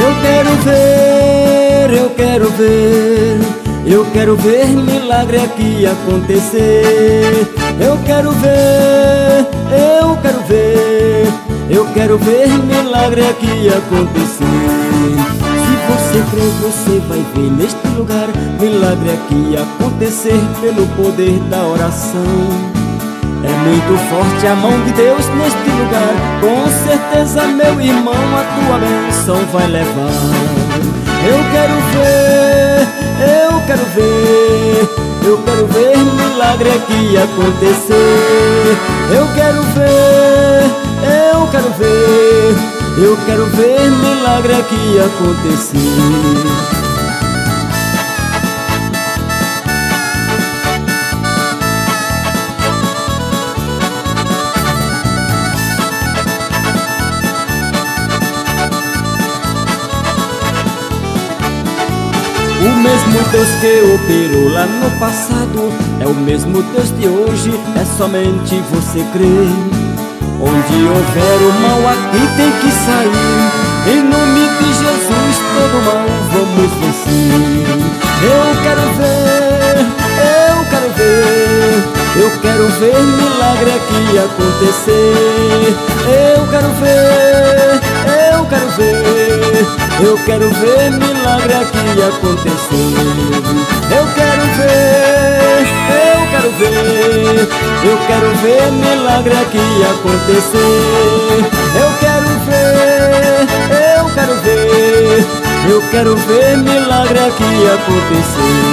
Eu quero ver milagre aqui acontecer. Eu quero ver milagre aqui acontecer. Se você crer, você vai ver neste lugar milagre aqui acontecer pelo poder da oração. É muito forte a mão de Deus neste lugar. Com certeza, meu irmão, a tua bênção vai levar. Eu quero ver milagre aqui acontecer. Eu quero ver milagre aqui acontecer. O mesmo Deus que operou lá no passado é o mesmo Deus de hoje, é somente você crer. Onde houver o mal, aqui tem que sair. Em nome de Jesus, todo mal vamos vencer. Eu quero ver milagre aqui acontecer. Eu quero ver milagre aqui acontecer. Eu quero ver milagre aqui acontecer. Eu quero ver milagre aqui acontecer.